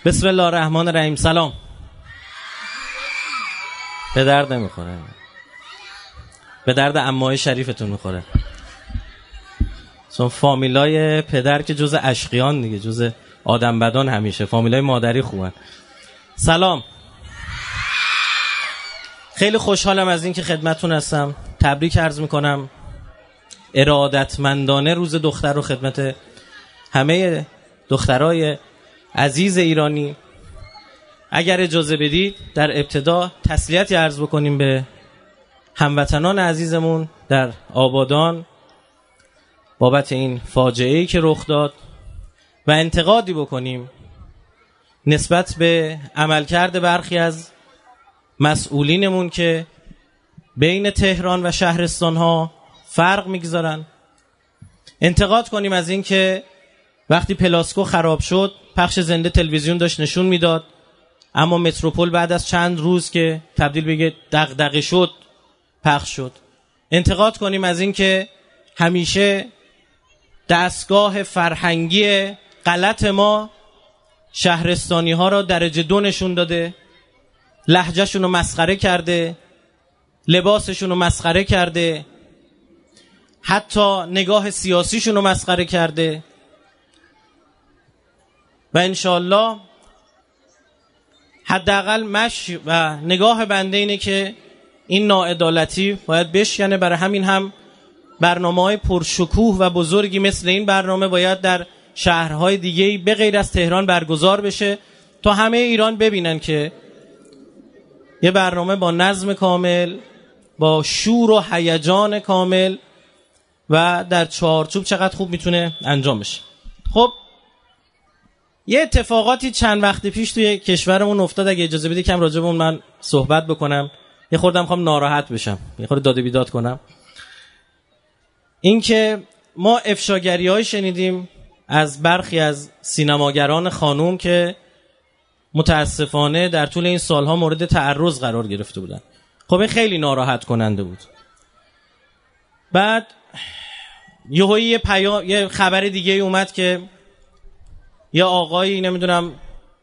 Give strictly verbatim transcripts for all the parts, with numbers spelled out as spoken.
بسم الله الرحمن الرحیم. سلام. به درد نمیخوره، به درد عمای شریفتون میخوره، چون فامیلای پدر که جز اشقیان دیگه، جز آدم بدان همیشه. فامیلای مادری خوبن. سلام، خیلی خوشحالم از این که خدمتتون هستم. تبریک عرض میکنم ارادتمندانه روز دختر رو خدمت همه دخترای عزیز ایرانی. اگر اجازه بدید در ابتدا تسلیتی عرض بکنیم به هموطنان عزیزمون در آبادان بابت این فاجعه‌ای که رخ داد و انتقادی بکنیم نسبت به عملکرد برخی از مسئولینمون که بین تهران و شهرستان‌ها فرق میگذارن. انتقاد کنیم از این که وقتی پلاسکو خراب شد پخش زنده تلویزیون داشت نشون میداد، اما متروپول بعد از چند روز که تبدیل به دغدغه شد پخش شد. انتقاد کنیم از این که همیشه دستگاه فرهنگی غلط ما شهرستانی ها را درجه دو نشون داده، لهجهشون رو مسخره کرده، لباسشون رو مسخره کرده، حتی نگاه سیاسیشون رو مسخره کرده. و انشالله حداقل مش و نگاه بنده اینه که این ناعدالتی باید بشکنه. برای همین هم برنامه‌های پرشکوه و بزرگی مثل این برنامه باید در شهرهای دیگه‌ای به غیر از تهران برگزار بشه تا همه ایران ببینن که یه برنامه با نظم کامل، با شور و هیجان کامل و در چارچوب چقدر خوب میتونه انجام بشه. خب یه اتفاقاتی چند وقت پیش توی کشورمون افتاد. اگه اجازه بدی کم راجع به اون من صحبت بکنم. یه خوردم خواهم ناراحت بشم، یه خورده داد و بیداد کنم. این که ما افشاگری‌های شنیدیم از برخی از سینماگران خانوم که متاسفانه در طول این سالها مورد تعرض قرار گرفته بودن. خب این خیلی ناراحت کننده بود. بعد یهویی یه پیام، یه خبر دیگه اومد که یه آقایی نمیدونم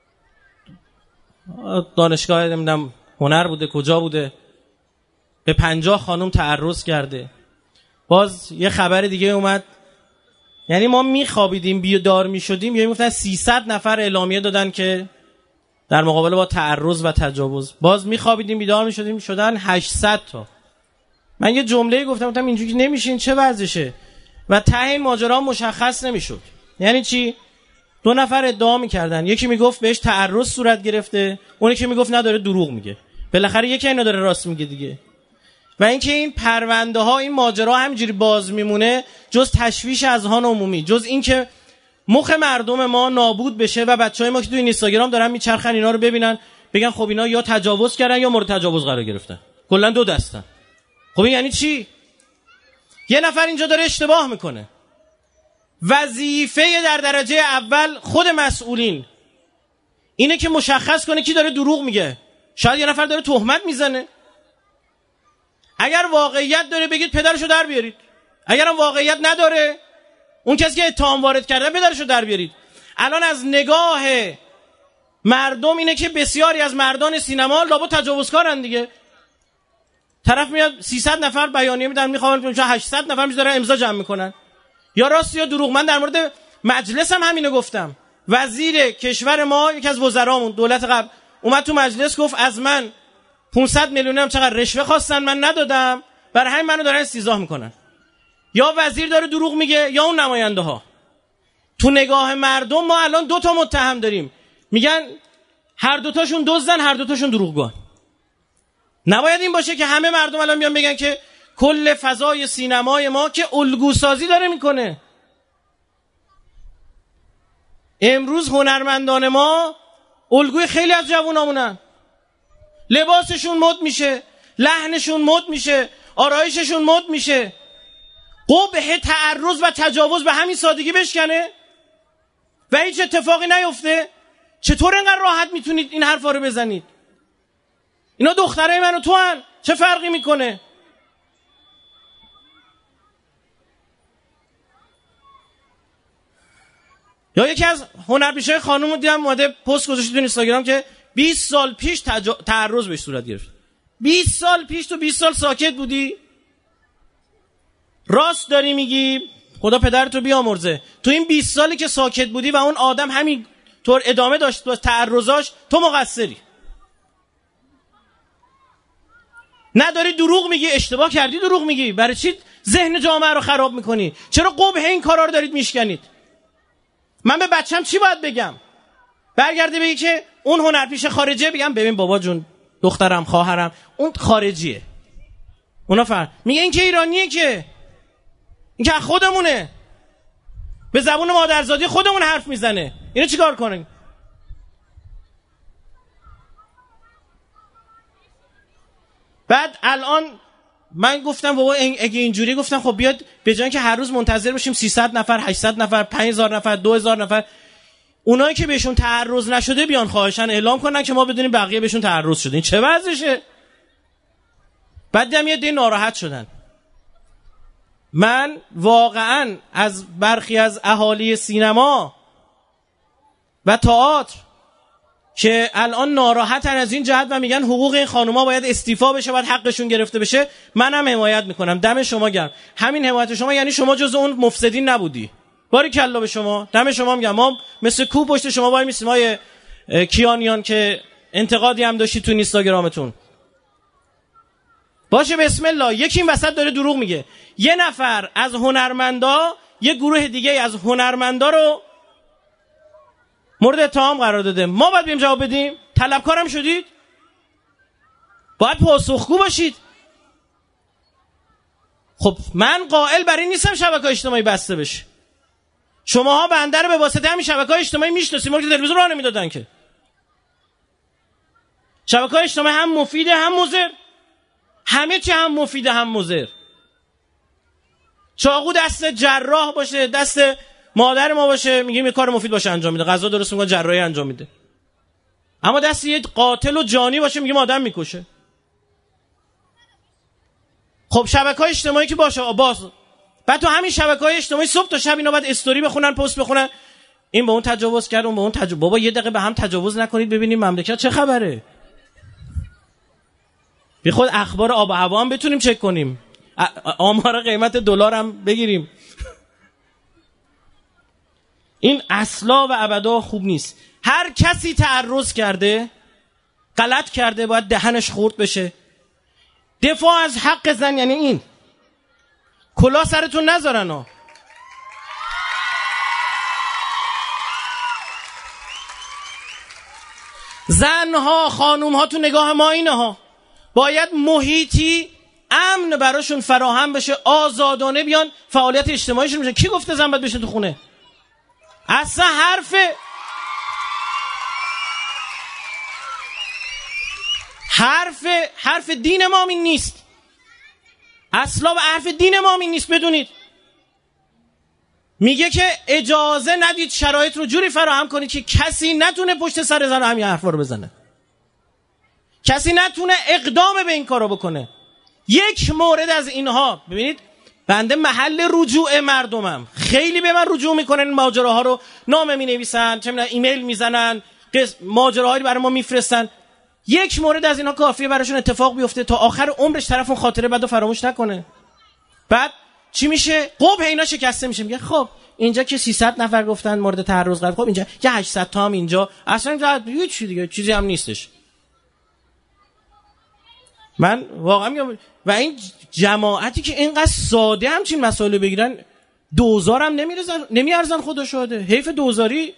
دانشگاه نمیدونم هنر بوده کجا بوده به پنجاه خانم تعرض کرده. باز یه خبر دیگه اومد. یعنی ما میخوابیدیم بیدار میشدیم یا میگفتن سیصد نفر اعلامیه دادن که در مقابله با تعرض و تجاوز. باز میخوابیدیم بیدار میشدیم شدن هشتصد تا. من یه جمله گفتم گفتم اینجوری نمیشه، این چه وضعشه؟ و ته این ماجرا مشخص نمیشد. یعنی چی؟ دو نفر ادعا میکردن، یکی میگفت بهش تعرض صورت گرفته، اون یکی میگفت نداره دروغ میگه. بالاخره یکی اینا داره راست میگه دیگه. و اینکه این پرونده ها، این ماجرا همینجوری باز میمونه جز تشویش اذهان عمومی، جز اینکه مخ مردم ما نابود بشه و بچهای ما که تو این اینستاگرام دارن میچرخن اینا رو ببینن بگن خب اینا یا تجاوز کردن یا مورد تجاوز قرار گرفتن، کلا دو دستن. خب این یعنی چی؟ یه نفر اینجا داره اشتباه میکنه. وظیفه در درجه اول خود مسئولین اینه که مشخص کنه کی داره دروغ میگه. شاید یه نفر داره تهمت میزنه. اگر واقعیت داره بگید پدرشو در بیارید. اگرم واقعیت نداره اون کسی که اتهام وارد کرده پدرشو در بیارید. الان از نگاه مردم اینه که بسیاری از مردان سینما لابد تجاوزکارن دیگه. طرف میاد سیصد نفر بیانیه میدن، میخوان هشتصد نفر میذارن امضا جمع میکنن. یا راست یا دروغ. من در مورد مجلس هم همینو گفتم. وزیر کشور ما یکی از وزرامون دولت قبل اومد تو مجلس گفت از من پانصد میلیون هم چقدر رشوه خواستن من ندادم، برای همین منو دارن استیضاح میکنن. یا وزیر داره دروغ میگه یا اون نماینده ها. تو نگاه مردم ما الان دو تا متهم داریم، میگن هر دوتاشون دزدن، هر دوتاشون دروغگوان. نباید این باشه که همه مردم الان بیان بگن که کل فضای سینمای ما که الگوسازی داره میکنه. امروز هنرمندان ما الگوی خیلی از جوونامونن. لباسشون مد میشه، لحنشون مد میشه، آرایششون مد میشه. قبح تعرض و تجاوز به همین سادگی بشکنه و هیچ اتفاقی نیفته. چطور اینقدر راحت میتونید این حرفا رو بزنید؟ اینا دخترای من و تو هن. چه فرقی میکنه؟ یا یکی از هنرپیشه‌های خانم رو دیدم اومده پست گذاشته تو اینستاگرام که بیست سال پیش تج... تعرض بهش صورت گرفت. بیست سال پیش تو بیست سال ساکت بودی؟ راست داری میگی، خدا پدرتو بیامرزه. تو این بیست سالی که ساکت بودی و اون آدم همین طور ادامه داشت با تعرضاش، تو مقصری. نداری دروغ میگی، اشتباه کردی دروغ میگی. برای چی ذهن جامعه رو خراب میکنی؟ چرا قبح این کارا رو دارید میشکنید؟ من به بچم چی باید بگم؟ برگرده بگی که اون هنرپیشه خارجیه، بگم ببین بابا جون، دخترم خواهرم اون خارجیه. اونا فرق میگه این که ایرانیه، که این که خودمونه، به زبون مادرزادی خودمون حرف میزنه. اینو چیکار کنیم؟ بعد الان من گفتم بابا اگه اینجوری، گفتم خب بیاد به جای که هر روز منتظر باشیم سیصد نفر، هشتصد نفر، پنج هزار نفر، دو هزار نفر، اونایی که بهشون تعرض نشده بیان خواهشاً اعلام کنن که ما بدونیم بقیه بهشون تعرض شده. این چه وضعشه؟ بعد هم یه دی ناراحت شدن. من واقعاً از برخی از اهالی سینما و تئاتر که الان ناراحتن از این جهت و میگن حقوق این خانوما باید استیفا بشه، باید حقشون گرفته بشه، منم حمایت میکنم. دم شما گرم. همین حمایت شما یعنی شما جز اون مفسدین نبودی. باریکلا به شما، دم شما میگم. ما مثل کو پشت شما وای میسیم های کیانیان که انتقادی هم داشتید تو اینستاگرامتون. باشه بسم الله. یکی این وسط داره دروغ میگه. یه نفر از هنرمندا یه گروه دیگه از هنرمندا رو مورد اتهام قرار داده. ما باید بیم جواب بدیم؟ طلبکارم شدید؟ باید پاسخگو باشید. خب من قائل بر این نیستم شبکه‌های اجتماعی بسته بشه. شماها بنده رو به واسطه همین شبکه‌های اجتماعی میشناسید، ما که تلویزیون راه نمیدادن که. شبکه‌های اجتماعی هم مفیده هم مضر. همه چی هم مفیده هم مضر. چاقو دست جراح باشه، دست مادر ما باشه، میگیم یه کار مفید باشه انجام میده، غذا درست میکنه، جراحی انجام میده. اما دست یه قاتل و جانی باشه، میگیم آدم میکشه. خب شبکه‌های اجتماعی که باشه باز، بعد تو همین شبکه‌های اجتماعی صبح تا شب اینا بعد استوری بخونن، پست بخونن، این به اون تجاوز کرد، اون به اون تجاوز. بابا یه دقیقه به هم تجاوز نکنید ببینیم مملکت چه خبره. بی خود اخبار آب و هوا هم بتونیم چک کنیم، آمار قیمت دلار هم بگیریم. این اصلا و ابدا خوب نیست. هر کسی تعرض کرده، غلط کرده، باید دهنش خورد بشه. دفاع از حق زن یعنی این. کلا سرتون نذارن ها. زنها، خانومها تو نگاه ما اینه ها. باید محیطی امن براشون فراهم بشه، آزادانه بیان فعالیت اجتماعیشون بشه. کی گفته زن باید بشه تو خونه؟ اصلا حرف حرف حرف دین ما این نیست. اصلا به حرف دین ما این نیست. بدونید میگه که اجازه ندید شرایط رو جوری فراهم کنید که کسی نتونه پشت سر زن همین حرفا رو بزنه، کسی نتونه اقدام به این کارو بکنه. یک مورد از اینها، ببینید بنده محل رجوع مردمم، خیلی به من رجوع میکنن، این ماجراها رو نامه مینویسن، چه میدونم ایمیل میزنن، ماجراهایی برای ما میفرستن. یک مورد از اینها کافیه براشون اتفاق بیفته تا آخر عمرش طرف اون خاطره بعدو فراموش نکنه. بعد چی میشه؟ قبح اینا شکسته میشه. میگه خب اینجا که سیصد نفر گفتن مورد تعرض قرار، خب اینجا یه هشتصد تا هم اینجا، اصلا هیچ چیزی دیگه چیزی هم نیستش. من واقعا میگم و این جماعتی که اینقدر ساده همچین مسائل بگیرن، دوزار هم نمیرزن، نمیارزن. خدا شاهده، حیف دوزاری.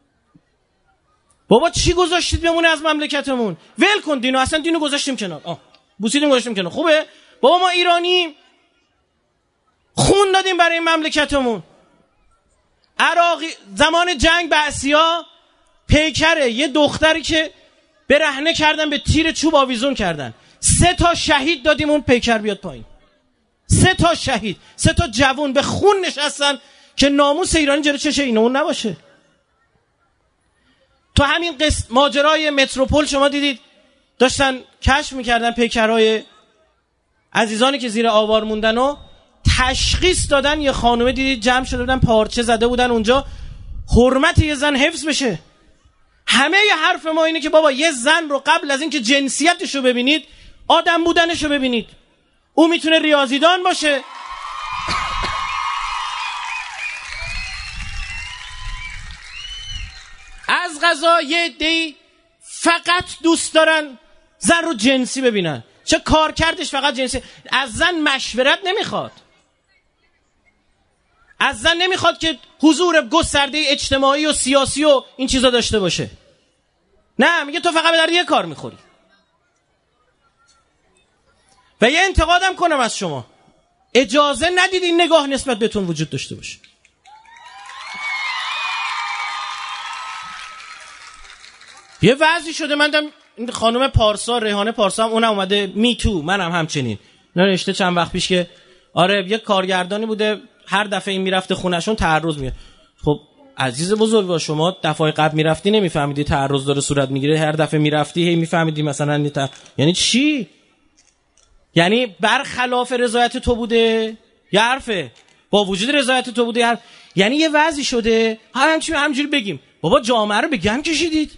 بابا چی گذاشتید بمونه از مملکتمون؟ ول کن دینو، اصلا دینو گذاشتیم کنار، آه بوسیدیم گذاشتیم کنار. خوبه بابا، ما ایرانی خون دادیم برای این مملکتمون. عراقی زمان جنگ بعثیا پیکره یه دختری که برهنه کردن، به تیر چوب آویزون کردن، سه تا شهید دادیم اون پیکر بیاد پایین. سه تا شهید، سه تا جوون به خون نشستن که ناموس ایرانی جلوی چشه اینو اون نباشه. تو همین قصه ماجرای متروپول شما دیدید داشتن کشف میکردن پیکرهای عزیزانی که زیر آوار موندن و تشخیص دادن. یه خانومه دیدید جمع شده بودن، پارچه زده بودن اونجا، حرمت یه زن حفظ بشه. همه ی حرف ما اینه که بابا یه زن رو قبل از اینکه جنسیتش رو ببینید آدم بودنش رو ببینید. او میتونه ریاضیدان باشه، از قضا یه عده‌ای فقط دوست دارن زن رو جنسی ببینن، چه کار کردش فقط جنسی. از زن مشورت نمیخواد، از زن نمیخواد که حضور گسترده اجتماعی و سیاسی و این چیزا داشته باشه. نه، میگه تو فقط به درد یه کار میخوری. و یه انتقادم کنم از شما، اجازه ندید این نگاه نسبت بهتون وجود داشته باشه. یه وضعی شده، من دم این خانم پارسا، ریحانه پارسا هم اونم اومده می تو، منم همچنین. نه نوشته چند وقت پیش که آره یه کارگردانی بوده هر دفعه این میرفته خونهشون تعرض میگه. خب عزیز بزرگوار، شما دفعه قبل میرفتی نمیفهمیدی تعرض داره صورت میگیره، هر دفعه میرفتی هی میفهمیدی مثلا نیتا. یعنی چی؟ یعنی برخلاف رضایت تو بوده یا حرفه با وجود رضایت تو بوده؟ حرف. یعنی یه وضعی شده همینجوری همینجوری بگیم بابا جامعه رو به گم کشیدید.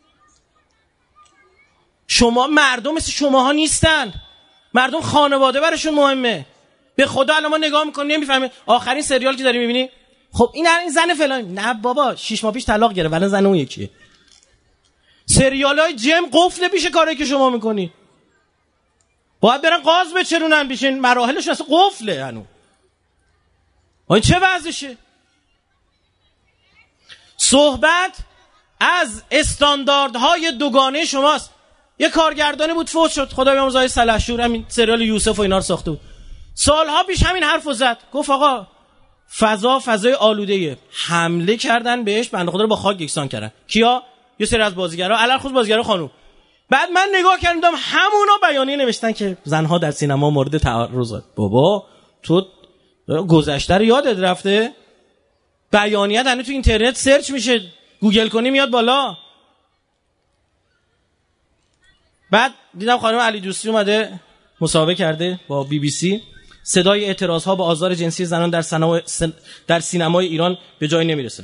شما مردم مثل شماها نیستن، مردم خانواده براشون مهمه. به خدا الان ما نگاه میکنیم نمیفهمیم. آخرین سریال که داری میبینی خب این این زن فلان، نه بابا شش ماه پیش طلاق گرفت ولی زن اون یکیه. سریالای جم قفل پیش کاری که شما میکنی، باید برن قاز بچرونن بیشین، مراحلش اصلا قفله. هنو این چه وضعشه؟ صحبت از استانداردهای دوگانه شماست. یه کارگردانی بود فوت شد، خدا بیامرزه، سلحشور، همین سریال یوسف و اینا رو ساخته بود. سالها پیش همین حرفو زد، گفت آقا فضا فضای آلوده‌ایه. حمله کردن بهش، بنده خدا رو با خاک یکسان کردن. کیا؟ یه سری از بازیگرا، علل خصوص بازیگرا خانم. بعد من نگاه کردم دیدم همونا بیانیه نوشتن که زنها در سینما مورد تعرض. بابا تو گذشته رو یادت رفته؟ بیانیه دنه تو اینترنت سرچ میشه، گوگل کنی میاد بالا. بعد دیدم خانم علی دوستی اومده مصاحبه کرده با بی بی سی، صدای اعتراض ها به آزار جنسی زنان در سینما در سینمای ایران به جای نمیرسه.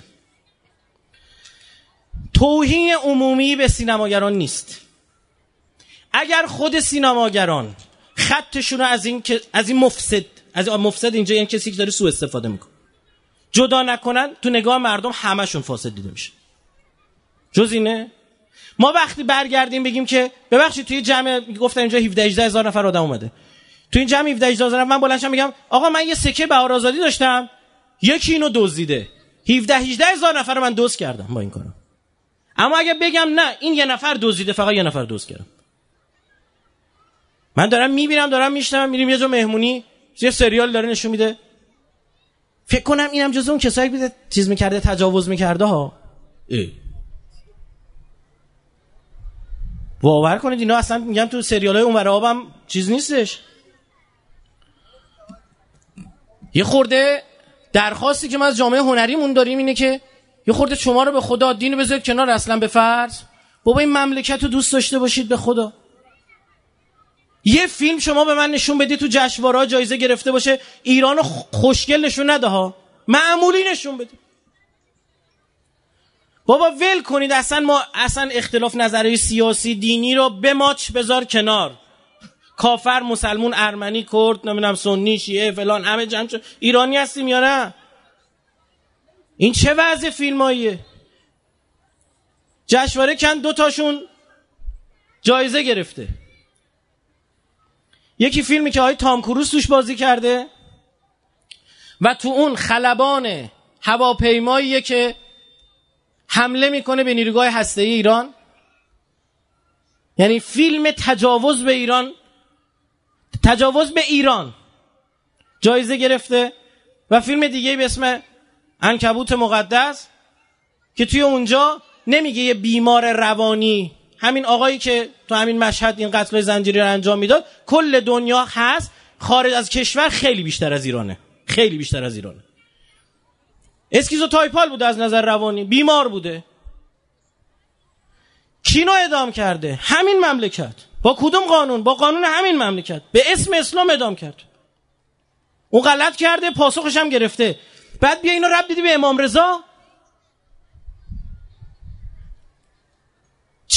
توهین عمومی به سینماگران نیست. اگر خود سینماگران خطشون رو از این که از این مفسد از این مفسد اینجا یعنی کسی که داره سوء استفاده میکنه جدا نکنن، تو نگاه مردم همشون فاسد دیده میشه. جز اینه ما وقتی برگردیم بگیم که ببخشید توی جمع گفتن اینجا هفده هجده هزار نفر آدم اومده، تو این جمع هفده هجده هزار نفر من بلندشم میگم آقا من یه سکه بهار آزادی داشتم یکی اینو دزدیده، هفده هجده هزار نفر رو من دزد کردم با این کارم. اما اگه بگم نه این یه نفر دزدیده، فقط یه نفر دزد کردم، من دارم میبینم دارم میشنوم، میریم یه جا مهمونی یه سریال داره نشون میده، فکر کنم اینم جز اون کسایی بوده چیز میکرده تجاوز میکرده ها. ای باور کنید اینا اصلا میگم تو سریالای اونور آبم چیز نیستش. یه خورده درخواستی که ما از جامعه هنریمون داریم اینه که یه خورده شما رو به خدا دین بذارید کنار، اصلا به فرض بابا این مملکت رو دوست داشته باشید به خدا. یه فیلم شما به من نشون بدید تو جشنواره‌ها جایزه گرفته باشه ایرانو خوشگل نشون نده ها، معمولی نشون بدید. بابا ول کنید اصلا ما اصلا اختلاف نظری سیاسی دینی رو به ماچ بذار کنار. کافر مسلمون ارمنی کرد نمیدونم سنی شیعه فلان همه جمع شد. ایرانی هستیم یا نه؟ این چه وضع فیلماییه؟ جشنواره کن دو تاشون جایزه گرفته. یکی فیلمی که آقای تام کروز توش بازی کرده و تو اون خلبان هواپیماییه که حمله میکنه به نیروگاه هسته‌ای ایران، یعنی فیلم تجاوز به ایران، تجاوز به ایران جایزه گرفته. و فیلم دیگه به اسم عنکبوت مقدس که توی اونجا نمیگه یه بیمار روانی، همین آقایی که تو همین مشهد این قتل زنجیری رو انجام میداد کل دنیا هست، خارج از کشور خیلی بیشتر از ایرانه، خیلی بیشتر از ایرانه. اسکیزوتایپال بوده از نظر روانی، بیمار بوده. کینو اعدام کرده همین مملکت. با کدوم قانون؟ با قانون همین مملکت. به اسم اسلام اعدام کرد. اون غلط کرده، پاسخش هم گرفته. بعد بیا اینو ربط دیدی به امام رضا.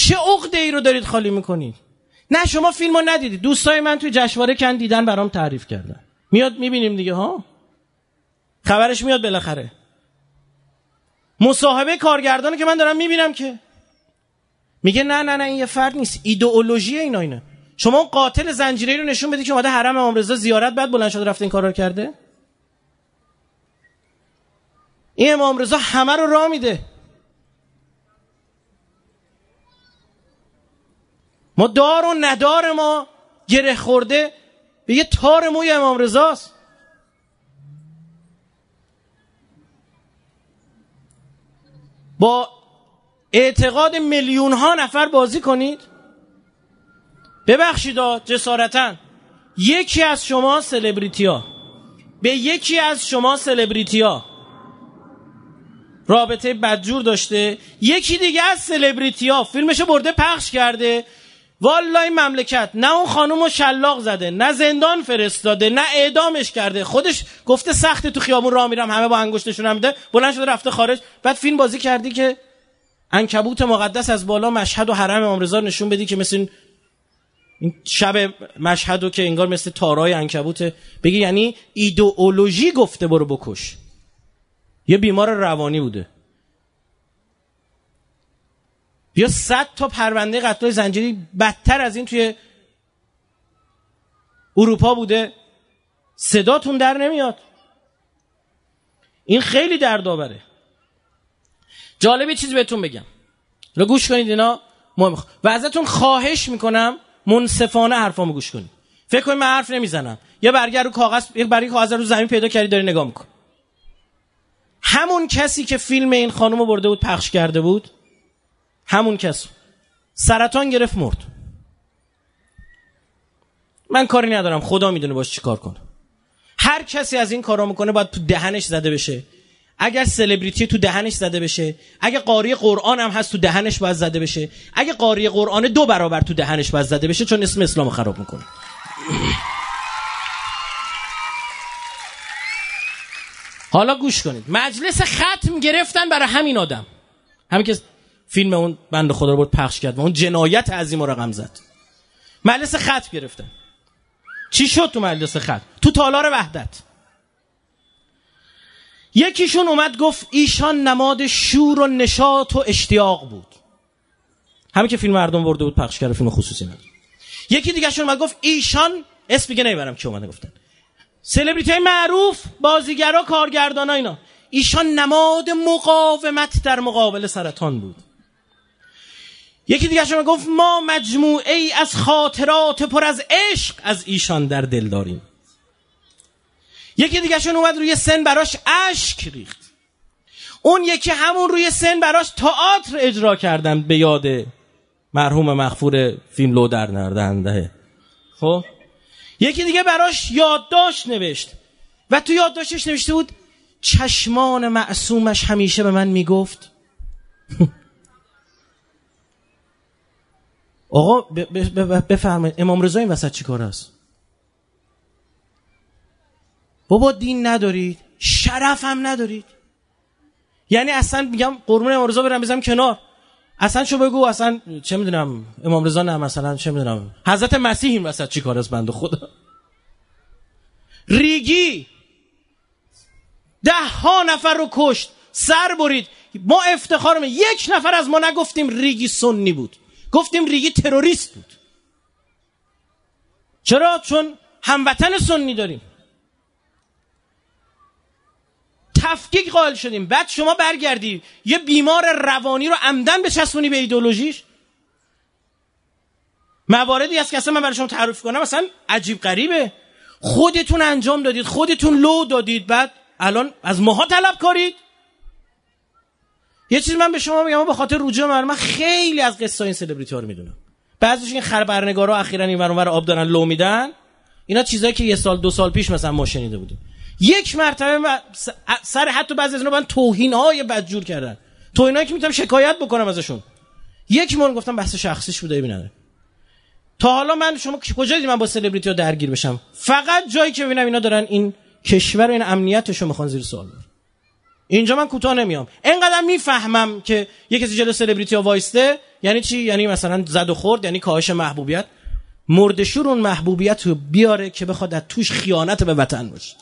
چه عقده ای رو دارید خالی میکنید؟ نه شما فیلمو ندیدید. دوستای من توی جشنواره کن دیدن، برام تعریف کردن. میاد میبینیم دیگه ها، خبرش میاد بالاخره. مصاحبه کارگردانه که من دارم میبینم که میگه نه نه نه این یه فرد نیست، ایدئولوژی اینا اینه. شما اون قاتل زنجیره‌ای رو نشون بدی که اومده حرم امام رضا زیارت، بعد بلند شده رفته این کارا رو کرده. این امام رضا همه رو راه میده. ما دار و ندار ما گره خورده به یه تار موی امام رضاست. با اعتقاد میلیون ها نفر بازی کنید؟ ببخشید جسارتاً یکی از شما سلبریتی ها به یکی از شما سلبریتی ها رابطه بدجور داشته، یکی دیگه از سلبریتی ها فیلمشو برده پخش کرده، والله این مملکت نه اون خانومو شلاق زده، نه زندان فرستاده، نه اعدامش کرده، خودش گفته سخته تو خیابون راه میرم همه با انگشتشون هم میده، بلند شده رفته خارج. بعد فیلم بازی کردی که عنکبوت مقدس از بالا مشهد و حرم امام رضا نشون بدی که مثل این شب مشهدو که انگار مثل تارای عنکبوت، بگی یعنی ایدئولوژی گفته برو بکش. یه بیمار روانی بوده. یا صد تا پرونده قتل زنجیری بدتر از این توی اروپا بوده، صداتون در نمیاد. این خیلی دردآوره. جالبه چیزی بهتون بگم، رو گوش کنید، اینا مهم. و ازتون خواهش میکنم منصفانه حرفامو گوش کنید. فکر کنید من حرف نمیزنم، یه برگه رو کاغذ، یک برگه کاغذ رو زمین پیدا کردی داری نگاه میکن. همون کسی که فیلم این خانومو برده بود پخش کرده بود، همون کس سرطان گرفت مرد. من کاری ندارم، خدا میدونه باش چی کار کنه. هر کسی از این کارا میکنه باید تو دهنش زده بشه. اگر سلبریتی تو دهنش زده بشه، اگه قاری قرآن هم هست تو دهنش باید زده بشه، اگه قاری قرآن دو برابر تو دهنش باید زده بشه، چون اسم اسلام خراب میکنه. حالا گوش کنید، مجلس ختم گرفتن برای همین آدم، همین که فیلم اون بنده خدا رو برد پخش کرد و اون جنایت عظیم رو رقم زد. مجلس ختم گرفتن. چی شد تو مجلس ختم؟ تو تالار وحدت یکیشون اومد گفت ایشان نماد شور و نشاط و اشتیاق بود، همین که فیلم مردم برده بود پخش کرد، فیلم خصوصی نداره. یکی دیگه شون اومد گفت ایشان، اسم دیگه نمیبرم کی اومده گفتن، سلبریتی های معروف، بازیگرا، کارگردانا، اینا، ایشان نماد مقاومت در مقابل سرطان بود. یکی دیگه شون گفت ما مجموعه ای از خاطرات پر از عشق از ایشان در دل داریم. یکی دیگه شون اومد روی سن براش اشک ریخت. اون یکی همون روی سن براش تئاتر اجرا کردن به یاد مرحوم مغفور فیلم لو در نردنده. خب یکی دیگه براش یادداشت نوشت و تو یادداشتش نوشته بود چشمان معصومش همیشه به من میگفت آقا بفرمایید امام رضا این وسط چی کار است؟ بابا دین ندارید، شرف هم ندارید. یعنی اصلا میگم قربون امام رضا برم بزنم کنار، اصلا شو بگو اصلا چه میدونم امام رضا نه، مثلا چه میدونم حضرت مسیح این وسط چی کار است بنده خدا. ریگی ده ها نفر رو کشت، سر برید. ما افتخارم یک نفر از ما نگفتیم ریگی سنی بود، گفتیم ریگی تروریست بود. چرا؟ چون هموطن سنی داریم. تفکیک قائل شدیم. بعد شما برگردی یه بیمار روانی رو عمدن بچسبونی به ایدئولوژیش. مواردی هست که اصلا من برای شما تعریف کنم مثلا عجیب غریبه. خودتون انجام دادید، خودتون لو دادید، بعد الان از ماها طلب کارید. یه چیز من به شما میگم، من به خاطر رجوع من من خیلی از قصه این سلبریتی ها رو میدونم. بعضیش این خبرنگارا اخیراً این ور اون ور آب دارن لو میدن، اینا چیزایی که یه سال دو سال پیش مثلا ما شنیده بودیم. یک مرتبه سر حتی بعضی از اینا من توهین‌های بدجور کردن، توهینایی که میتونم شکایت بکنم ازشون. یک مون گفتم بحث شخصیش بوده ببینن. تا حالا من شما کجا دیدید من با سلبریتی ها درگیر بشم؟ فقط جایی که ببینم اینا دارن این کشور و این امنیتش رو میخوان زیر سوال ببرن. اینجا من کوتاه نمیام. اینقدر میفهمم که یه کسی جلو سلبریتی ها وایسته یعنی چی؟ یعنی مثلا زد و خورد، یعنی کاهش محبوبیت. مردشور اون محبوبیت رو بیاره که بخواد از توش خیانت به وطن باشه.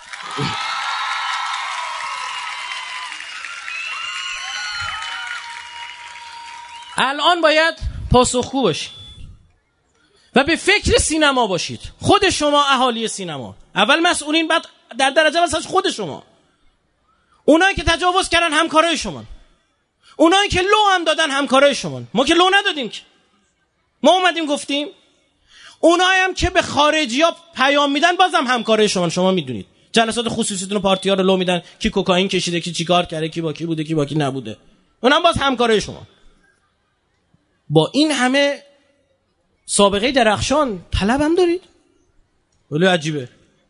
الان باید پاسخگو باشید و به فکر سینما باشید. خود شما اهالی سینما اول مسئولین، بعد در درجه اول خود شما. اونایی که تجاوز کردن همکارای شما، اونایی که لو هم دادن همکارای شما. ما که لو ندادیم که، ما اومدیم گفتیم. اونایی هم که به خارجی‌ها پیام میدن بازم همکارای شما. شما میدونید جلسات خصوصیتون و پارتی‌ها رو لو میدن، کی کوکائین کشیده، کی چیکار کرده، کی با کی بوده، کی با کی نبوده. اونم باز همکارای شما. با این همه سابقه درخشان طلب هم دارید؟ ولی عجیبه.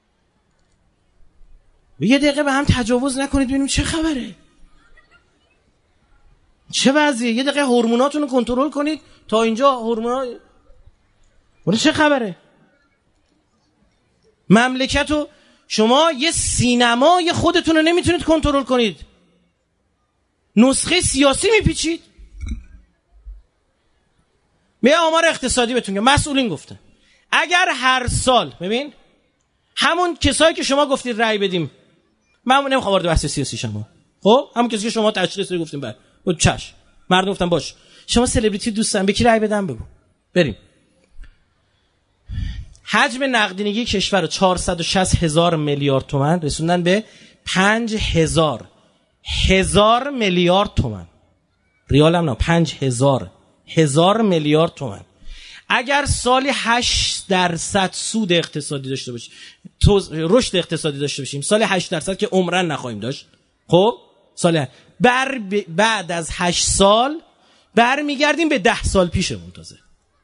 یه دقیقه به هم تجاوز نکنید ببینیم چه خبره، چه وضعیه. یه دقیقه هورموناتون رو کنترل کنید. تا اینجا هورمونا ولی چه خبره؟ مملکتو شما یه سینمای خودتون رو نمیتونید کنترل کنید، نسخه سیاسی میپیچید. می آمار اقتصادی بهتون میگم، مسئولین گفتن اگر هر سال، ببین همون کسایی که شما گفتید رأی بدیم، من نمیخوام وارد بحث سیاسی شما، خب همون کسی که شما تشخیص دادید گفتیم بعد چش، مردم گفتن باش، شما سلبریتی دوستن به کی رأی بدم بگو بریم. حجم نقدینگی کشور رو چهارصد و شصت هزار میلیارد تومان رسوندن به پنج هزار هزار میلیارد تومان. ریال هم نه، پنج هزار هزار میلیارد تومان. اگر سالی هشت درصد سود اقتصادی داشته باشیم، رشد اقتصادی داشته باشیم، سال هشت درصد که عمرن نخواهیم داشت، خب سال بر بعد از هشت سال بر میگردیم به ده سال پیشمون تازه.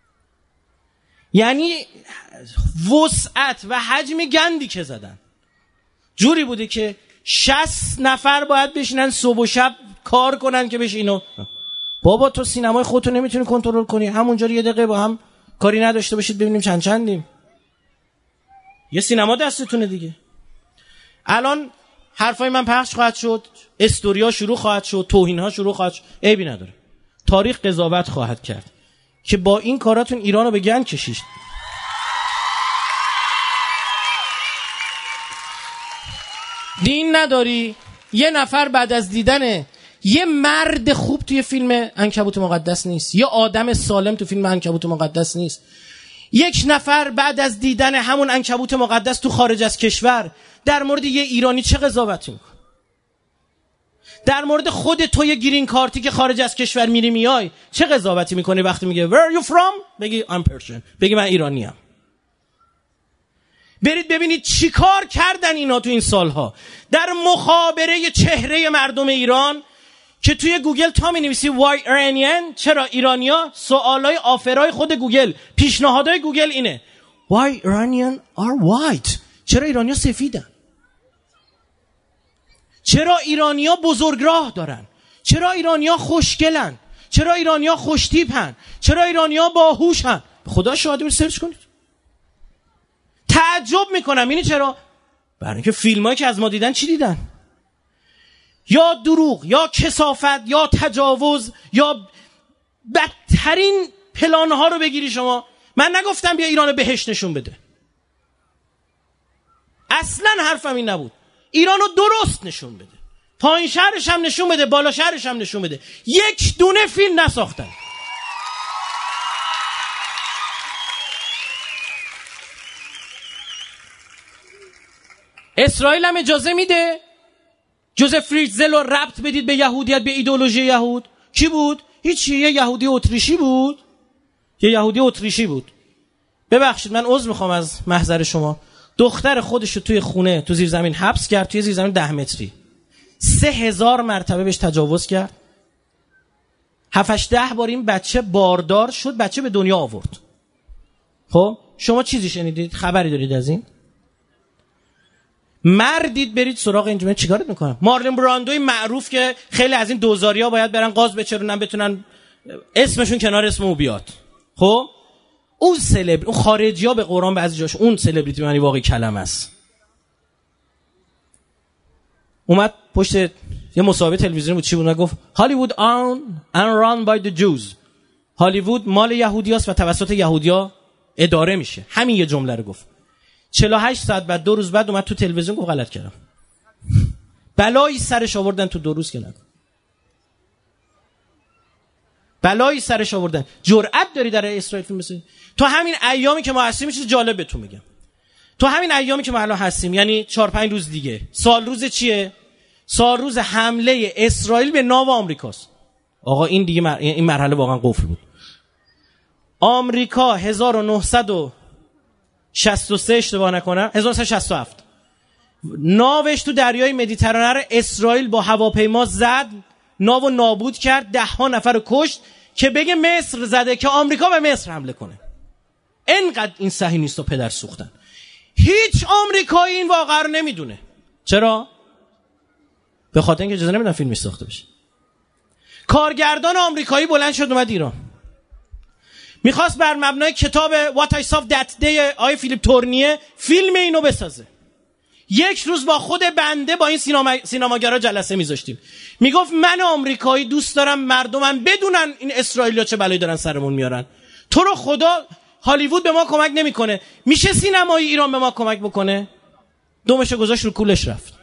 یعنی وسعت و حجم گندی که زدن جوری بوده که شصت نفر باید بشینن صبح و شب کار کنن که بشه اینو. بابا تو سینمای خودتو نمیتونی کنترل کنی، همونجا یه دقیقه با هم کاری نداشته باشید ببینیم چند چندیم. یه سینما دستتونه دیگه. الان حرفای من پخش خواهد شد، استوریا شروع خواهد شد، توهین‌ها شروع خواهد شد، عیبی نداره. تاریخ قضاوت خواهد کرد که با این کاراتون ایرانو به گند کشید. دین نداری. یه نفر بعد از دیدن یه مرد خوب توی فیلم عنکبوت مقدس نیست، یه آدم سالم تو فیلم عنکبوت مقدس نیست. یک نفر بعد از دیدن همون عنکبوت مقدس تو خارج از کشور در مورد یه ایرانی چه قضاوتی میکنه؟ در مورد خود تو یه گرین کارتی که خارج از کشور میری میای چه قضاوتی میکنی؟ وقتی میگه where are you from بگی I'm Persian، بگی من ایرانیم. برید ببینید چی کار کردن اینا تو این سالها در مخابره چهره مردم ایران که توی گوگل تا می نویسی why Iranian، چرا ایرانیا، سوالای آفرای خود گوگل، پیشنهادهای گوگل اینه why Iranian are white، چرا ایرانیا سفیدن، چرا ایرانیا بزرگراه دارن، چرا ایرانیا خوشگلن، چرا ایرانیا خوشتیپن، چرا ایرانیا باهوشن. خدا شاهده برید سرچ کنید. تعجب میکنم اینی چرا؟ برای اینکه فیلمایی که از ما دیدن چی دیدن؟ یا دروغ، یا کثافت، یا تجاوز، یا بدترین پلانها رو بگیری شما. من نگفتم بیا ایران بهشت نشون بده، اصلا حرفم این نبود. ایرانو درست نشون بده، پایین شهرش هم نشون بده، بالا شهرش هم نشون بده. یک دونه فیلم نساختن. اسرائیل هم اجازه میده جوزف فریتزل رو ربط بدید به یهودیت، به ایدئولوژی یهود. کی بود؟ هیچی، یه یهودی اتریشی بود. یه یهودی اتریشی بود. ببخشید من عذر میخوام از محضر شما. دختر خودش رو توی خونه تو زیر زمین حبس کرد، توی زیر زمین ده متری. سه هزار مرتبه بهش تجاوز کرد. هفتش ده بار این بچه باردار شد، بچه به دنیا آورد. خب شما چیزی شنیدید؟ خبری دارید از این؟ مردید برید سراغ اینجا چیکارت میکنم؟ مارلون براندوی معروف که خیلی از این دوزاریا باید برن گاز بچرونن بتونن اسمشون کنار اسم او بیاد. خب اون سلبریتی، اون خارجی‌ها به قرآن بعضی جاش اون سلبریتی معنی واقعی کلمه است. اومد پشت یه مصاحبه تلویزیونی بود چی بود گفت هالیوود own and run by the Jews. هالیوود مال یهودیاست و توسط یهودیا اداره میشه. همین یه جمله رو گفت. چهل و هشت ساعت بعد دو روز بعد اومد تو تلویزیون گفت غلط کردم. بلایی سرش آوردن تو دو روز که نکن. بلایی سرش آوردن. جرأت داری در اسرائیل فیلم بسازی؟ تو همین ایامی که ما هستیم چیز جالب بهتون میگم. تو همین ایامی که ما الان هستیم یعنی چهار پنج روز دیگه سال روز چیه؟ سال روز حمله اسرائیل به ناو آمریکاست. آقا این دیگه مر... این مرحله واقعا قفل بود. آمریکا هزار و نهصد و شصت و سه اشتباه نکنم هزار و نهصد و شصت و هفت ناوش تو دریای مدیترانه رو اسرائیل با هواپیما زد، ناو نابود کرد، ده ها نفر رو کشت که بگه مصر زده که آمریکا به مصر حمله کنه. اینقدر این صهیونیست‌ها پدر سوختن. هیچ آمریکایی این واقعا رو نمیدونه. چرا؟ به خاطر اینکه اجازه نمیدن فیلمش ساخته بشه. کارگردان آمریکایی بلند شد اومد ایران. میخواست بر مبنای کتاب What I Saw That Day آی فیلیپ تورنیه فیلم اینو بسازه. یک روز با خود بنده با این سینما سینماگرا جلسه میذاشتیم. میگفت من آمریکایی دوست دارم مردمم بدونن این اسرائیلیا چه بلایی دارن سرمون میارن. تو رو خدا هالیوود به ما کمک نمیکنه. میشه سینمای ایران به ما کمک بکنه؟ دومشو گذاشت رو کولش رفت.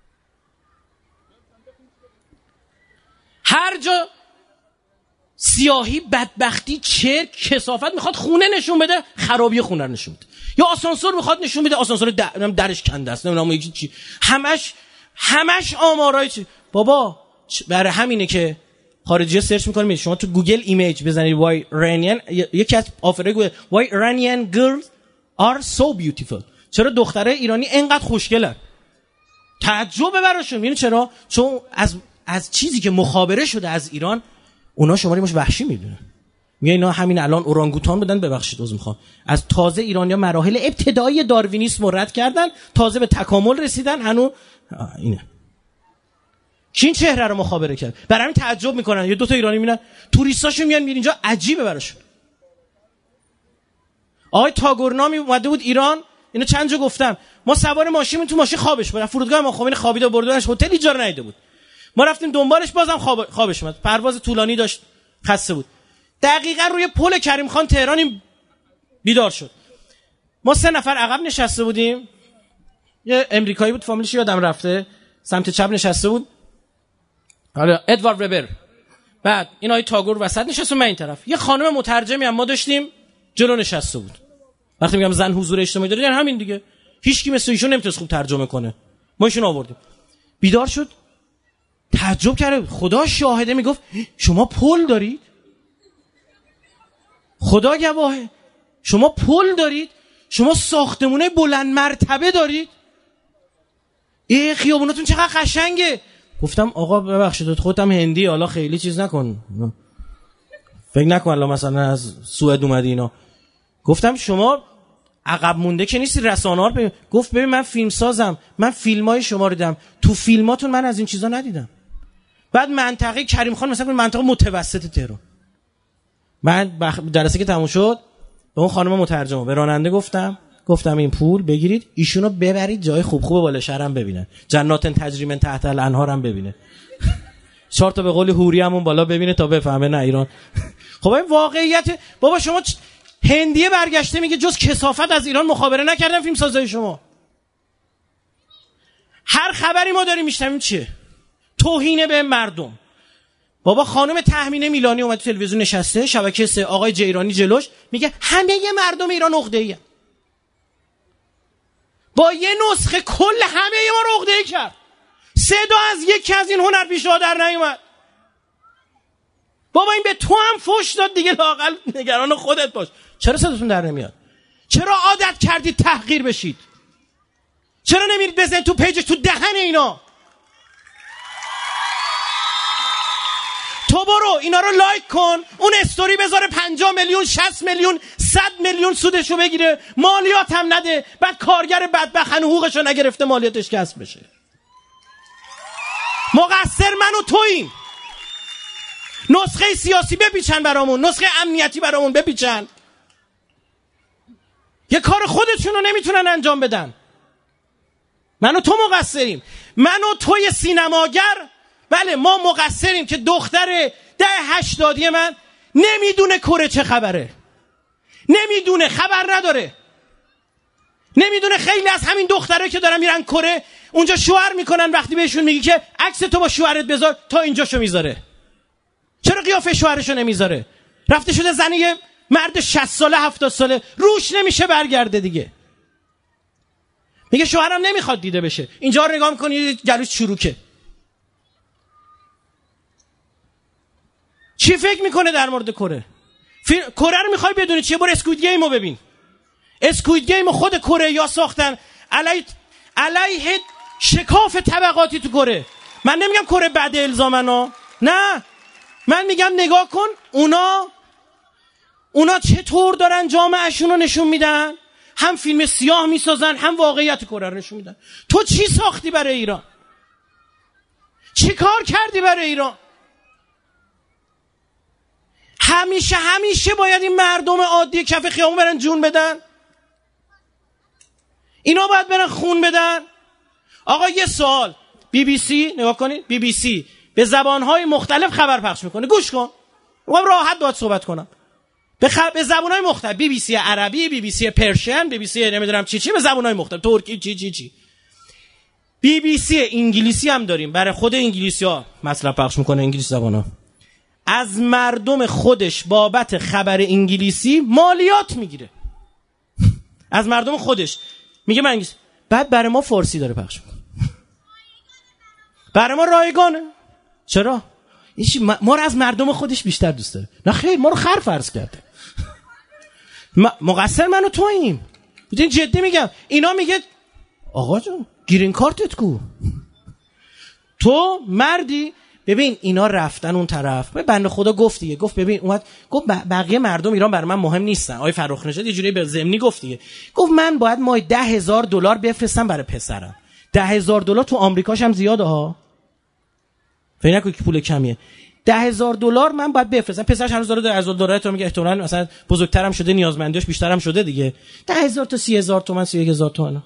هر جا سیاهی، بدبختی، چرک، کثافت میخواد خونه نشون بده، خرابی خونه رو نشون بده. یا آسانسور میخواد نشون بده، آسانسور در... درش کنده است، نمیدونم یکی چی. همش همش آمارای چی. بابا برای همینه که خارجی‌ها سرچ میکنن، شما تو گوگل ایمیج بزنید وای ایرانیان، یکی از آفرای گوگل وای ایرانیان girls are so beautiful. چرا دخترای ایرانی اینقدر خوشگلن؟ تعجب براشون. میدونی چرا؟ چون از از چیزی که مخابره شده از ایران اونا شماری مش وحشی میدونه. میگه اینا همین الان اورانگوتان بودن، ببخشید عذر میخوام، از تازه ایرانیا مراحل ابتدایی داروینیسم رو رد کردن، تازه به تکامل رسیدن، هنوز اینه. کی این چهره رو مخابره کرد؟ برای همین تعجب میکنن. یه دو تا ایرانی میبینن توریستاشون میان میرن اینجا، عجیبه براشون. آقای تاگورنامی اومده بود ایران، اینو چند جا گفتم، ما سوار ماشین تو ماشین خوابش بود، فرودگاه ما خمینی خوابیده بردنش هتل اجاره ندیده بود، ما رفتیم دنبالش بازم خواب خوابش اومد، پرواز طولانی داشت، خسته بود. دقیقاً روی پل کریم خان تهرانی بیدار شد. ما سه نفر عقب نشسته بودیم، یه امریکایی بود فامیلش یادم رفته، سمت چپ نشسته بود، حالا ادوارد وبر. بعد این آقای تاگور وسط نشست و من این طرف. یه خانم مترجمی هم ما داشتیم جلو نشسته بود. وقتی میگم زن حضور اجتماعی داره یعنی همین دیگه. هیچ کی مثل ایشون نمیتونه خوب ترجمه کنه. ما ایشون آوردیم. بیدار شد. تعجب کرده. خدا شاهده، میگفت شما پل دارید؟ خدا گواهه. شما پل دارید؟ شما ساختمونه بلند مرتبه دارید؟ ای خیابوناتون چقدر قشنگه. گفتم آقا ببخشید خودم هندی، حالا خیلی چیز نکن، فکر نکن الان مثلا از سوئد اومدی اینا. گفتم شما عقب مونده که نیستی، رسانه‌ها رو ببین. گفت ببین من فیلم سازم، من فیلمای شما رو دیدم، تو فیلماتون من از این چیزا ندیدم. بعد منطقه کریم خان مثلا منطقه متوسط تهران، من بخ... جلسه که تموم شد به اون خانم مترجمه به راننده گفتم گفتم این پول بگیرید ایشونو ببرید جای خوب خوب بالا شهرم ببینن، جنات تجری من تحت الانهار هم ببینه، چهار تا به قول حوری همون بالا ببینه تا بفهمه نه ایران. خب این واقعیت. بابا شما هندیه برگشته میگه جز کثافت از ایران مخابره نکردن فیلم سازای شما. هر خبری ما داریم میشنویم چیه؟ توهین به مردم. بابا خانم تهمینه میلانی اومد تلویزیون نشسته، شبکه سه، آقای جیرانی جلوش، میگه همه مردم ایران عقده‌ای. با یه نسخه کل همه ما رو عقده‌ای کرد. صدا از یکی از این هنرپیشه‌ها در نیومد. بابا این به تو هم فحش داد دیگه، لااقل نگران خودت باش. چرا صداتون در نمیاد؟ چرا عادت کردید تحقیر بشید؟ چرا نمیرید بزنید تو پیجش تو دهن اینا؟ تو برو اینا رو لایک کن، اون استوری بذاره پنجاه میلیون، شصت میلیون، صد میلیون سودشو بگیره، مالیات هم نده، بعد کارگر بدبخت حقوقشو نگرفته مالیاتش کسب بشه. مقصر من و توییم. نسخه سیاسی بپیچن برامون، نسخه امنیتی برامون بپیچن. یه کار خودشون رو نمیتونن انجام بدن. من و تو مقصریم. من و توی سینماگر، بله ما مقصریم که دختر ده هشتادی من نمیدونه کره چه خبره، نمیدونه، خبر نداره، نمیدونه. خیلی از همین دختره که دارن میرن کره اونجا شوهر میکنن، وقتی بهشون میگی که عکس تو با شوهرت بذار، تا اینجاشو میذاره. چرا قیافه شوهرشو نمیذاره؟ رفته شده زنه یه مرد شصت ساله هفتاد ساله، روش نمیشه برگرده دیگه. میگه شوهرم نمیخواد دیده بشه. اینجا رو نگاه میکنی گلوش چروکه. چی فکر میکنه در مورد کره؟ فیلم کره رو میخوای بدونی چیه؟ برو اسکوید گیم رو ببین. اسکوید گیم رو خود کره یا ساختن علیه علیه شکاف طبقاتی تو کره. من نمیگم کره بعد الزامنا، نه، من میگم نگاه کن اونا اونا چطور دارن جامعهشون رو نشون میدن، هم فیلم سیاه میسازن هم واقعیت کره رو نشون میدن. تو چی ساختی برای ایران؟ چی کار کردی برای ایران؟ همیشه همیشه باید این مردم عادی کف خیابون برن جون بدن؟ اینا باید برن خون بدن؟ آقا یه سوال، بی بی سی نگاه کنید، بی بی سی به زبانهای مختلف خبر پخش میکنه، گوش کن، من راحت باید صحبت کنم. به, خب... به زبانهای مختلف، بی بی سی عربی، بی بی سی پرشن، بی بی سی نمیدونم چی چی، به زبانهای مختلف، ترکی چی چی چی. بی بی سی انگلیسی هم داریم، برای خود انگلیسی‌ها مطلب پخش میکنه، انگلیسی زبانا. از مردم خودش بابت خبر انگلیسی مالیات میگیره. از مردم خودش میگه من انگلیسی، بعد برای ما فارسی داره پخش میکنه. برای ما رایگانه. چرا؟ ما رو از مردم خودش بیشتر دوست داره. نه خیر، ما رو خر فرض کرده. مقصر من و توییم. این جدی میگم. اینا میگه آقا جون گرین کارتت کو؟ تو مردی. ببین اینا رفتن اون طرف، بنده خدا گفت دیگه، گفت ببین اومد گفت بقیه مردم ایران برای من مهم نیستن. آقای فرخ نژاد یه جوری به ضمنی گفت دیگه، گفت من باید ماه ده هزار دلار بفرستم برای پسرم. ده هزار دلار تو آمریکاش هم زیاده ها، فکر نکن که پول کمیه. ده هزار دلار من باید بفرستم. پسرش هنوز داره ده هزار دلار، تو میگه احتمالاً مثلا بزرگترم شده، نیازمندیش بیشترم شده دیگه. ده هزار تا سی هزار تومان، سی و یک هزار تومان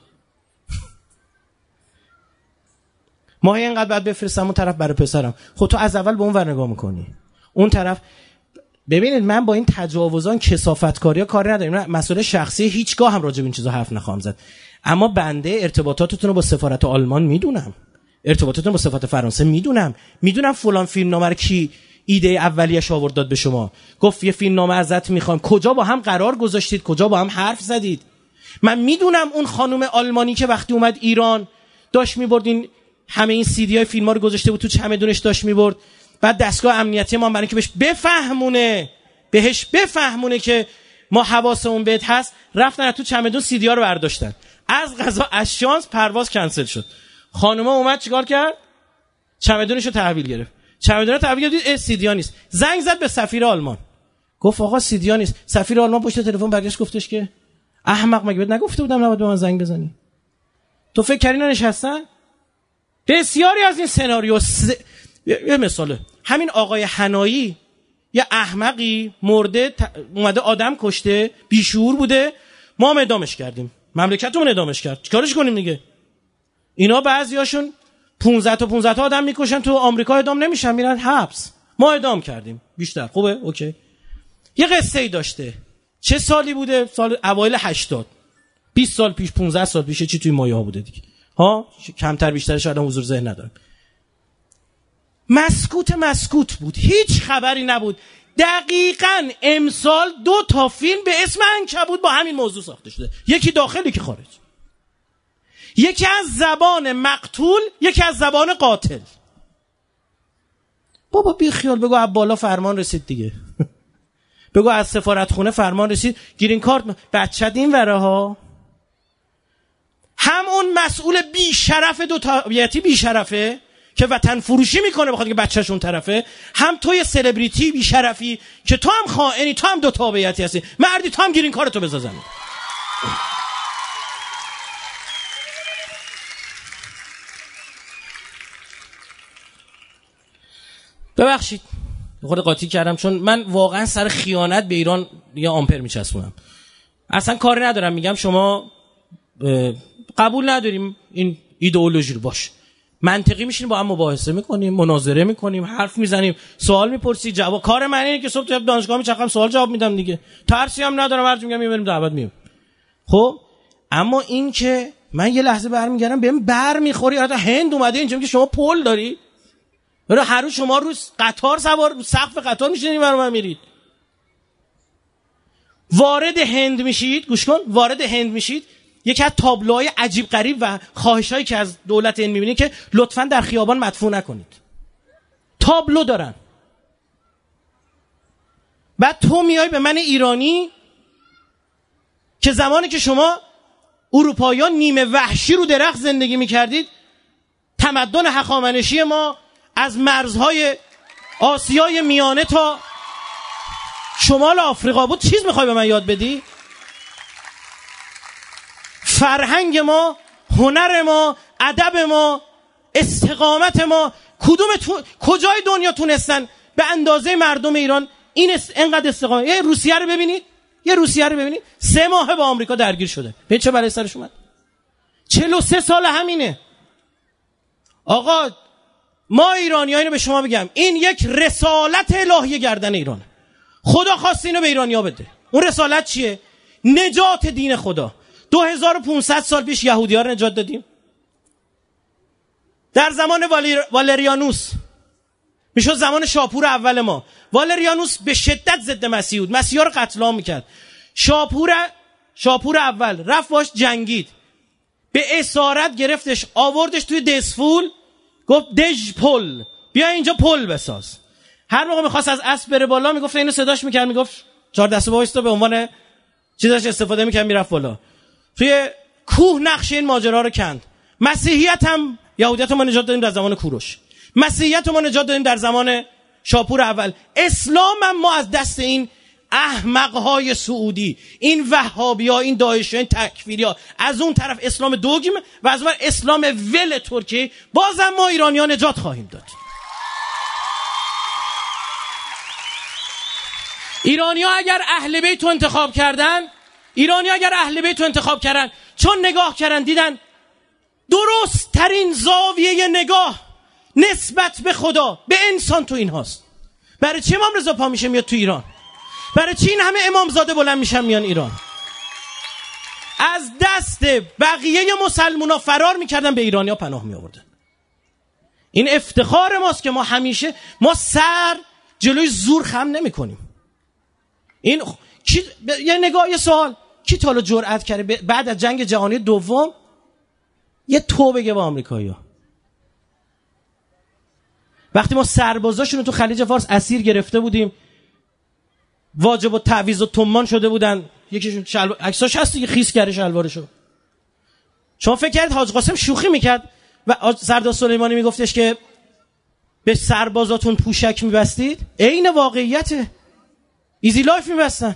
ماهی اینقدر باید بفرستم اون طرف برای پسرم. خب تو از اول به اون ور نگاه میکنی، اون طرف. ببینید من با این تجاوزان کثافتکاری‌ها کاری ندارم، مسئله شخصی هیچگاه هم راجع به این چیزا حرف نخواهم زد، اما بنده ارتباطاتتون رو با سفارت آلمان میدونم، ارتباطاتتون با سفارت فرانسه میدونم، میدونم فلان فیلمنامه رو کی ایده اولیه‌اش آورد داد به شما، گفت یه فیلمنامه ازت میخوام، کجا با هم قرار گذاشتید، کجا با هم حرف زدید. من میدونم اون خانم آلمانی که وقتی اومد ایران داشت میبرد این همه این سی دی های فیلم‌ها رو گذاشته بود تو چمدونش داشت میبرد، بعد دستگاه امنیتی ما برای اینکه بهش بفهمونه بهش بفهمونه که ما حواسمون بهت هست، رفتن تو چمدون سی دی ها رو برداشتن. از قضا از شانس پرواز کنسل شد. خانوما اومد چیکار کرد؟ چمدونشو تحویل گرفت. چمدون رو تحویل گرفت، اه سی دی ها نیست. زنگ زد به سفیر آلمان، گفت آقا سی دی ها نیست. سفیر آلمان پشت تلفن برگشت گفتش که احمق، مگه بهت نگفته بودم نباید به من زنگ بزنی؟ تو فکر کردی نشستن؟ بسیاری از این سناریو س... یه مثاله، همین آقای حنایی یه احمقی مرده ت... اومده آدم کشته، بیشعور بوده، ما هم اعدامش کردیم، مملکتمون اعدامش کرد، چیکارش کنیم دیگه؟ اینا بعضیاشون پانزده تا پانزده تا آدم میکشن تو آمریکا اعدام نمیشن، میرن حبس، ما اعدام کردیم بیشتر. خوبه اوکی. یه قصه ای داشته، چه سالی بوده؟ سال اوایل هشتاد، بیست سال پیش، پانزده سال پیش، چی توی مایه ها بوده دیگه ها، کمتر بیشتر شاید حضور ذهن ندارم. مسکوت مسکوت بود، هیچ خبری نبود. دقیقاً امسال دو تا فیلم به اسم عنکبوت با همین موضوع ساخته شده، یکی داخل یکی خارج، یکی از زبان مقتول یکی از زبان قاتل. بابا بی خیال، بگو از بالا فرمان رسید دیگه. بگو از سفارتخونه فرمان رسید، گرین کارت بچت این وره ها. هم اون مسئول بی شرف دو تابعیتی بی شرفه که وطن فروشی میکنه بخاطر که بچه‌ش اون طرفه، هم توی سلبریتی بی شرفی که تو هم خائنی، تو هم دو تابعیتی هستی، مردی تو هم گرین کارتو بزن. ببخشید خود قاطی کردم، چون من واقعا سر خیانت به ایران یا آمپر میچسبونم، اصلا کاری ندارم. میگم شما قبول نداریم این ایدئولوژی رو، باش، منطقی میشینیم با هم مباحثه میکنیم، مناظره میکنیم، حرف میزنیم، سوال میپرسی، جواب. کار من اینه که صبح تو دانشگاه میچرخم سوال جواب میدم دیگه، ترسی هم ندارم، هرچی میگم میبریم دعوت میام. خب اما این که من یه لحظه برمیگردم بهم بر میخوری، حتی هند اومده اینجا میگه شما پل داری، برای هر روز شما روز قطار سوار سقف قطار میشینید برای من میرید. وارد هند میشید، گوش کن، وارد هند میشید، یکی از تابلوهای عجیب غریب و خواهشایی که از دولت هند میبینید که لطفاً در خیابان مدفوع نکنید. تابلو دارن. بعد تو میای به من ایرانی که زمانی که شما اروپاییان نیمه وحشی رو درخت زندگی میکردید، تمدن هخامنشی ما از مرزهای آسیای میانه تا شمال آفریقا بود، چیز میخوای به من یاد بدی؟ فرهنگ ما، هنر ما، ادب ما، استقامت ما، کدوم تو... کجای دنیا تونستن به اندازه مردم ایران این است... اینقدر استقامت؟ یه روسیه رو ببینید، یه روسیه رو ببینید سه ماه با آمریکا درگیر شده، ببین چه بلایی سرش اومد. چهل و سه سال همینه. آقا ما ایرانی‌ها، اینو به شما بگم، این یک رسالت الهی گردن ایرانه. خدا خواسته اینو به ایرانی‌ها بده. اون رسالت چیه؟ نجات دین خدا. دو هزار و پانصد سال پیش یهودی‌ها رو نجات دادیم. در زمان والر... والریانوس، میشد زمان شاپور اول ما. والریانوس به شدت ضد مسیح بود، مسیحا رو قتل عام میکرد. شاپور شاپور اول رفت باش جنگید، به اسارت گرفتش، آوردش توی دسفول، گفت دژ پل، بیا اینجا پل بساز. هر موقع میخواست از اسب بره بالا میگفت اینو صداش میکرد، میگفت چهار دسته وایستا، به عنوان چیزاش استفاده میکرد، میرفت بالا. توی کوه نقش این ماجرا رو کند. مسیحیت هم، یهودیت ما نجات دادیم در زمان کوروش، مسیحیت ما نجات دادیم در زمان شاپور اول. اسلام هم ما از دست این احمقهای سعودی، این وهابی‌ها، این داعشی، این تکفیری‌ها، از اون طرف اسلام دوگم و از اون اسلام ول ترکی، بازم ما ایرانیان نجات خواهیم داد. ایرانی‌ها اگر اهل بیت رو انتخاب کردن، ایرانی‌ها اگر اهل بیت رو انتخاب کردن، چون نگاه کردن دیدن درست ترین زاویه نگاه نسبت به خدا، به انسان تو این هاست. برای چی امام رضا پا میشه میاد تو ایران؟ برای چی این همه امامزاده بلند میشن میان ایران؟ از دست بقیه مسلمونا فرار میکردن، به ایرانیا پناه میآوردن. این افتخار ماست که ما همیشه ما سر جلوی زور خم نمیکنیم. این کی یه نگاه، یه سوال، کی تا حالا جرأت کرده بعد از جنگ جهانی دوم یه تو بگه با آمریکایی‌ها؟ وقتی ما سربازاشون رو تو خلیج فارس اسیر گرفته بودیم، واجب التعویض و تمان شده بودن، یکیشون شلوار، عکساش هست دیگه، خیس کرده شلوارشو. شما فکر کردید حاج قاسم شوخی میکرد و سردار سلیمانی میگفتش که به سربازاتون پوشک میبستید؟ عین واقعیته. ایزی لایف میبستن.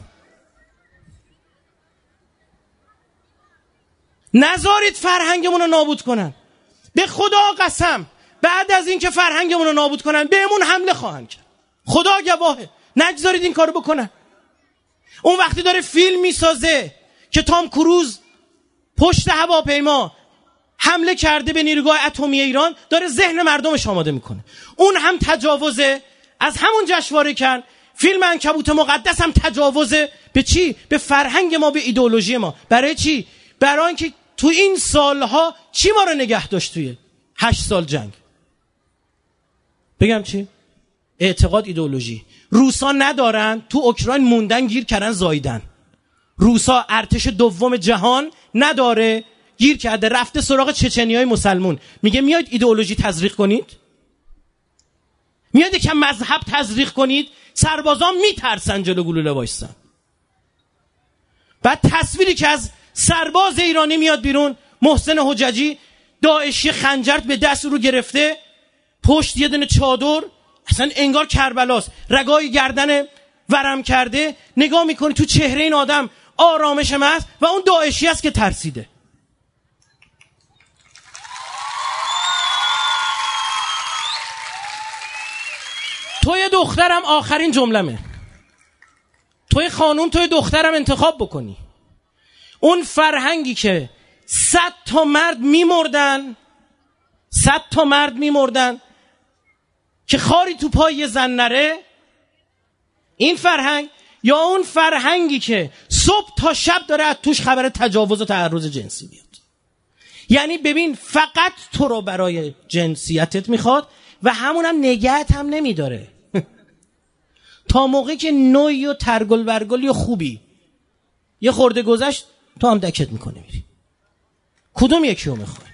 نذارید فرهنگمون رو نابود کنن. به خدا قسم بعد از این که فرهنگمون رو نابود کنن بهمون حمله خواهند کرد. خدا گواهه. نگذارید این کارو بکنن. اون وقتی داره فیلم میسازه که تام کروز پشت هواپیما حمله کرده به نیروگاه اتمی ایران، داره ذهن مردمش آماده میکنه. اون هم تجاوزه، از همون جشنواره کن. فیلم عنکبوت مقدس هم تجاوزه به چی؟ به فرهنگ ما، به ایدئولوژی ما. برای چی؟ برای اینکه تو این سالها چی ما رو نگه داشت توی هشت سال جنگ؟ بگم چی؟ اعتقاد، ایدئولوژی. روسا ندارن، تو اوکراین موندن، گیر کردن، زایدن. روسا ارتش دوم جهان نداره، گیر کرده، رفته سراغ چچنیای مسلمون. میگه میاید ایدئولوژی تزریق کنید؟ میاید که مذهب تزریق کنید؟ سربازان میترسن جلو گلوله وایستن. بعد تصویری که از سرباز ایرانی میاد بیرون، محسن حججی داعشی خنجر به دست رو گرفته، پشت یه دونه چادر، اصلا انگار کربلاست، رگای گردن ورم کرده، نگاه میکنی تو چهره این آدم آرامش محض و اون داعشی است که ترسیده. توی دخترم، آخرین جملمه، توی خانوم، توی دخترم انتخاب بکنی. اون فرهنگی که صد تا مرد میمردن صد تا مرد میمردن که خاری تو پای یه زن نره. این فرهنگ یا اون فرهنگی که صبح تا شب داره از توش خبر تجاوز و تعرض جنسی بیاد. یعنی ببین فقط تو رو برای جنسیتت میخواد و همونم نگهت هم نمیداره تا موقعی که نوعی و ترگل برگلی و خوبی یه خورده گذشت تو هم دکت میکنه میری. کدوم یکی رو میخوای؟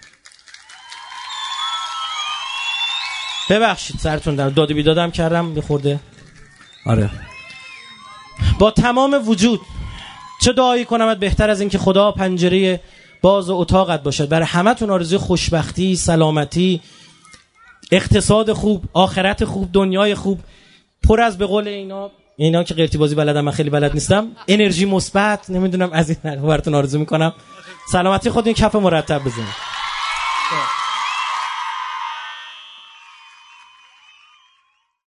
ببخشید سرتون در داد و بیدادم کردم یه خورده. آره با تمام وجود چه دعایی کنمت بهتر از این که خدا پنجره باز و اتاقت باشد برای همتون. آرزوی خوشبختی، سلامتی، اقتصاد خوب، آخرت خوب، دنیای خوب، پر از به قول اینا اینا که قرتی بازی بلدم من خیلی بلد نیستم، انرژی مثبت. نمیدونم از این براتون آرزو میکنم سلامتی خودتون کف مرتب بزنید.